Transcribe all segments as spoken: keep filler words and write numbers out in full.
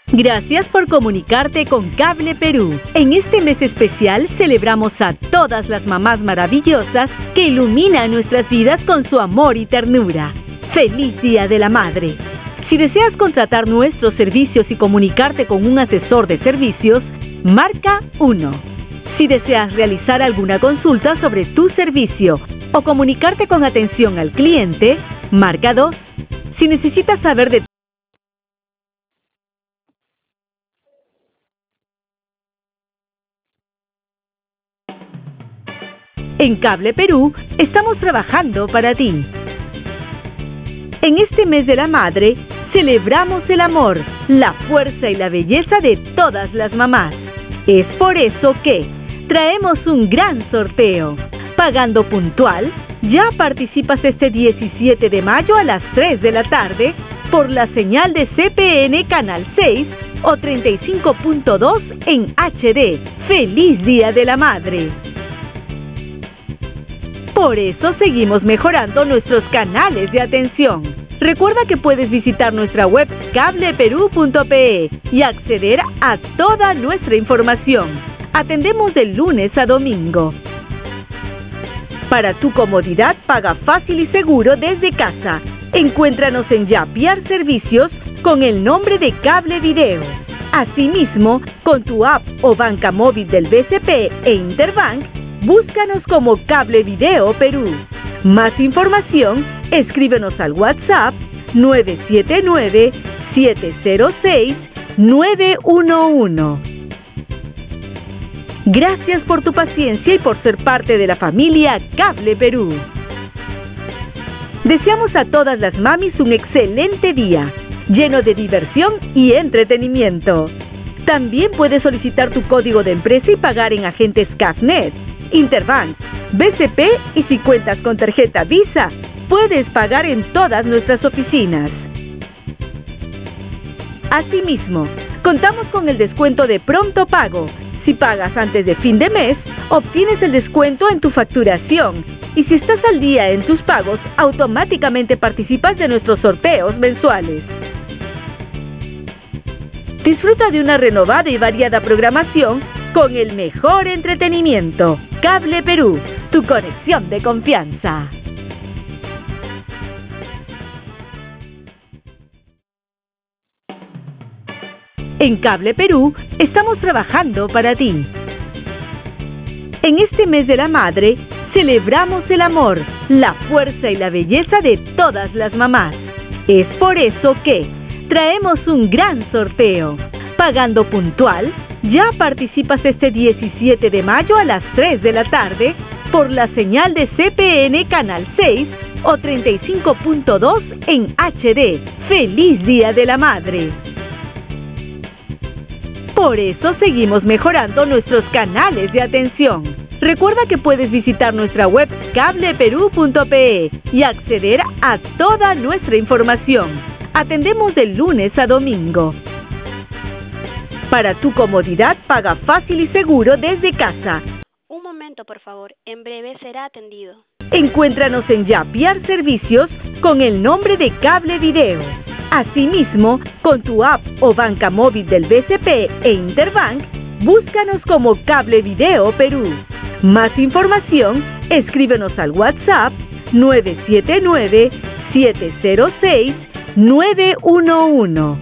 Gracias por comunicarte con Cable Perú. En este mes especial celebramos a todas las mamás maravillosas que iluminan nuestras vidas con su amor y ternura. ¡Feliz Día de la Madre! Si deseas contratar nuestros servicios y comunicarte con un asesor de servicios, marca uno. Si deseas realizar alguna consulta sobre tu servicio o comunicarte con atención al cliente, marca dos. Si necesitas saber de En Cable Perú, estamos trabajando para ti. En este mes de la madre, celebramos el amor, la fuerza y la belleza de todas las mamás. Es por eso que traemos un gran sorteo. Pagando puntual, ya participas este diecisiete de mayo a las tres de la tarde por la señal de C P N Canal seis o treinta y cinco punto dos en H D. ¡Feliz Día de la Madre! Por eso seguimos mejorando nuestros canales de atención. Recuerda que puedes visitar nuestra web cable perú punto pe y acceder a toda nuestra información. Atendemos de lunes a domingo. Para tu comodidad, paga fácil y seguro desde casa. Encuéntranos en Yapiar Servicios con el nombre de Cable Video. Asimismo, con tu app o banca móvil del B C P e Interbank, búscanos como Cable Video Perú. Más información, escríbenos al WhatsApp nueve siete nueve, siete cero seis, nueve uno uno. Gracias por tu paciencia y por ser parte de la familia Cable Perú. Deseamos a todas las mamis un excelente día, lleno de diversión y entretenimiento. También puedes solicitar tu código de empresa y pagar en agentes Cafnet, Interbank, B C P y si cuentas con tarjeta Visa, puedes pagar en todas nuestras oficinas. Asimismo, contamos con el descuento de pronto pago. Si pagas antes de fin de mes, obtienes el descuento en tu facturación. Y si estás al día en tus pagos, automáticamente participas de nuestros sorteos mensuales. Disfruta de una renovada y variada programación con el mejor entretenimiento. Cable Perú, tu conexión de confianza. En Cable Perú, estamos trabajando para ti. En este mes de la madre, celebramos el amor, la fuerza y la belleza de todas las mamás. Es por eso que traemos un gran sorteo. Pagando puntual, ya participas este diecisiete de mayo a las tres de la tarde por la señal de C P N Canal seis o treinta y cinco punto dos en H D. ¡Feliz Día de la Madre! Por eso seguimos mejorando nuestros canales de atención. Recuerda que puedes visitar nuestra web cable perú punto pe y acceder a toda nuestra información. Atendemos de lunes a domingo. Para tu comodidad, paga fácil y seguro desde casa. Un momento, por favor. En breve será atendido. Encuéntranos en Yapiar Servicios con el nombre de Cable Video. Asimismo, con tu app o banca móvil del B C P e Interbank, búscanos como Cable Video Perú. Más información, escríbenos al WhatsApp nueve siete nueve, siete cero seis, nueve uno uno.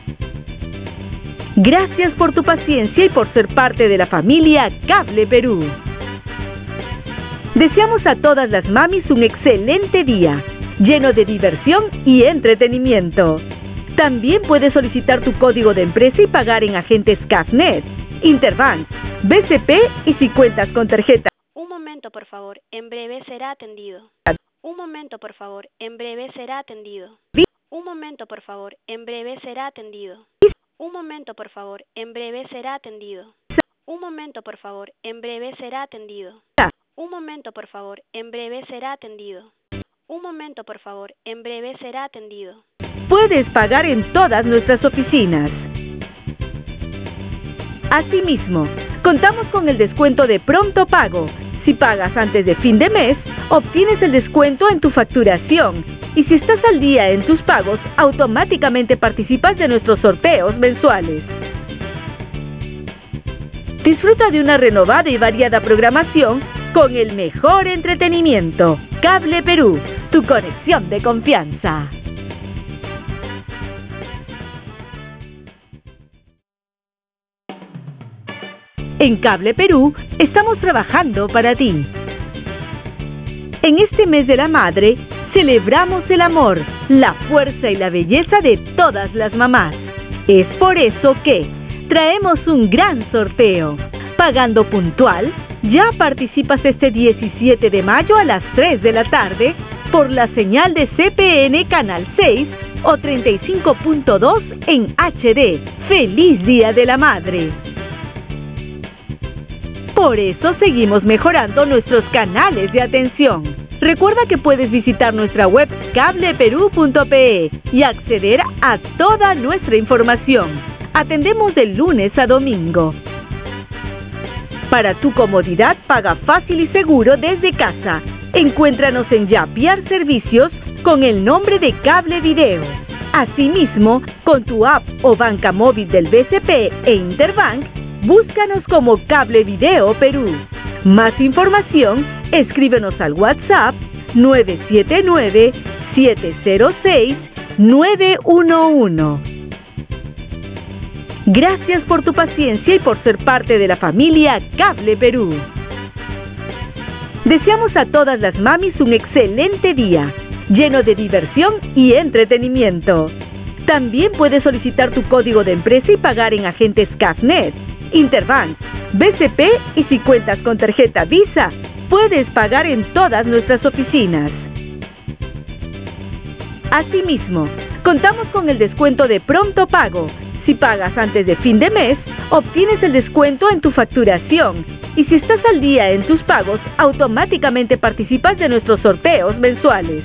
Gracias por tu paciencia y por ser parte de la familia Cable Perú. Deseamos a todas las mamis un excelente día, lleno de diversión y entretenimiento. También puedes solicitar tu código de empresa y pagar en agentes Cafnet, Interbank, B C P y si cuentas con tarjeta. Un momento, por favor. En breve será atendido. Un momento, por favor. En breve será atendido. Un momento, por favor. En breve será atendido. Un momento, por favor. En breve será atendido. Un momento, por favor. En breve será atendido. Un momento, por favor. En breve será atendido. Un momento, por favor. En breve será atendido. Puedes pagar en todas nuestras oficinas. Asimismo, contamos con el descuento de pronto pago. Si pagas antes de fin de mes, obtienes el descuento en tu facturación. Y si estás al día en tus pagos, automáticamente participas de nuestros sorteos mensuales. Disfruta de una renovada y variada programación con el mejor entretenimiento. Cable Perú, tu conexión de confianza. En Cable Perú estamos trabajando para ti. En este mes de la madre, celebramos el amor, la fuerza y la belleza de todas las mamás. Es por eso que traemos un gran sorteo. Pagando puntual, ya participas este diecisiete de mayo a las tres de la tarde por la señal de C P N Canal seis o treinta y cinco punto dos en H D. ¡Feliz Día de la Madre! Por eso seguimos mejorando nuestros canales de atención. Recuerda que puedes visitar nuestra web cable perú punto pe y acceder a toda nuestra información. Atendemos de lunes a domingo. Para tu comodidad, paga fácil y seguro desde casa. Encuéntranos en Yapiar Servicios con el nombre de Cable Video. Asimismo, con tu app o banca móvil del B C P e Interbank, búscanos como Cable Video Perú. Más información, escríbenos al WhatsApp nueve siete nueve, siete cero seis, nueve uno uno. Gracias por tu paciencia y por ser parte de la familia Cable Perú. Deseamos a todas las mamis un excelente día, lleno de diversión y entretenimiento. También puedes solicitar tu código de empresa y pagar en agentes Cafnet, Interbank, B C P y si cuentas con tarjeta Visa, puedes pagar en todas nuestras oficinas. Asimismo, contamos con el descuento de pronto pago. Si pagas antes de fin de mes, obtienes el descuento en tu facturación. Y si estás al día en tus pagos, automáticamente participas de nuestros sorteos mensuales.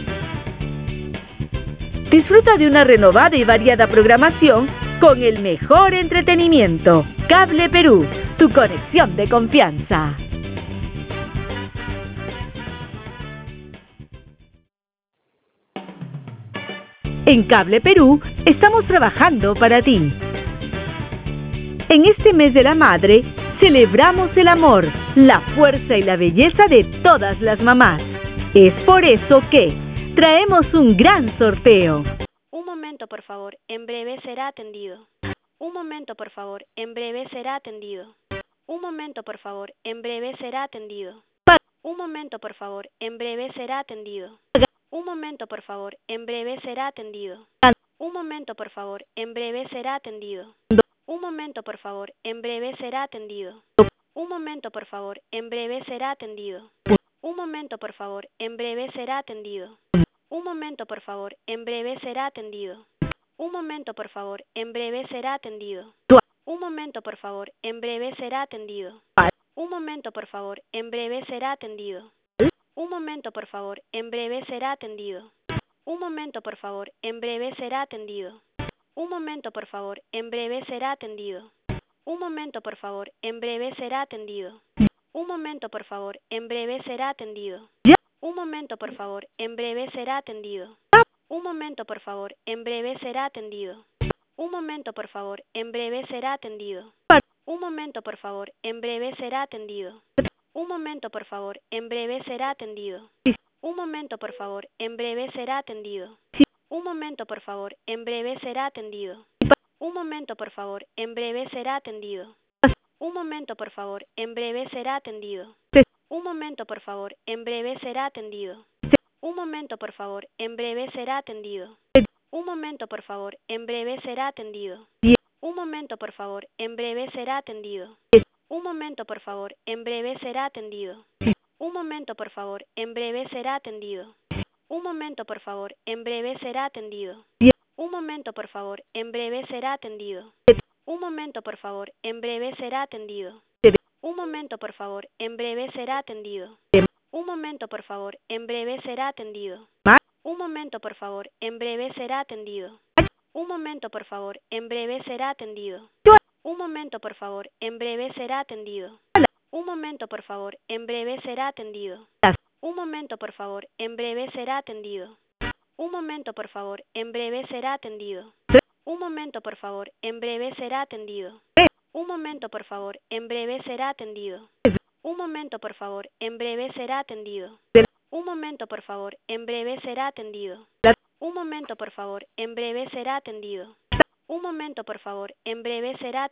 Disfruta de una renovada y variada programación con el mejor entretenimiento. Cable Perú, tu conexión de confianza. En Cable Perú estamos trabajando para ti. En este mes de la madre, celebramos el amor, la fuerza y la belleza de todas las mamás. Es por eso que traemos un gran sorteo. Un momento, por favor, en breve será atendido. Un momento, por favor, en breve será atendido. Un momento, por favor, en breve será atendido. Un momento, por favor, en breve será atendido. Un momento, por favor, en breve será atendido. Un momento, por favor, en breve será atendido. Un momento, por favor, en breve será atendido. Un momento, por favor, en breve será atendido. Un momento, por favor, en breve será atendido. Un momento, por favor, en breve será atendido. Un momento, por favor, en breve será atendido. Un momento, por favor, en breve será atendido. Un momento, por favor, en breve será atendido. Un momento, por favor, en breve será atendido. Un momento, por favor, en breve será atendido. Un momento, por favor, en breve será atendido. Un momento, por favor, en breve será atendido. Un momento, por favor, en breve será atendido. Un momento, por favor, en breve será atendido. Un momento, por favor, en breve será atendido. Un momento, por favor, en breve será atendido. Un momento, por favor, en breve será atendido. Un momento, por favor, en breve será atendido. Un momento, por favor, en breve será atendido. Un momento, por favor, en breve será atendido. Un momento, por favor, en breve será atendido. Un momento, por favor, en breve será atendido. Un momento, por favor, en breve será atendido. Un momento, por favor, en breve será atendido. Un momento, por favor, en breve será atendido. Un momento, por favor, en breve será atendido. Un momento, por favor, en breve será atendido. Un momento, por favor, en breve será atendido. Un momento, por favor, en breve será atendido. Un momento, por favor, en breve será atendido. Un momento, por favor, en breve será atendido. Un momento, por favor, en breve será atendido. Un momento, por favor, en breve será atendido. Un momento, por favor, en breve será atendido. Un momento, por favor, en breve será atendido. Un momento, por favor, en breve será atendido. Un momento, por favor, en breve será atendido. Un momento, por favor. En breve será atendido. Un momento, por favor. En breve será atendido. Un momento, por favor. En breve será atendido. Un momento, por favor. En breve será atendido. Un momento, por favor. En breve será atendido. Un momento, por favor. En breve será atendido. Un momento, por favor. En breve será atendido. Un momento, por favor. En breve será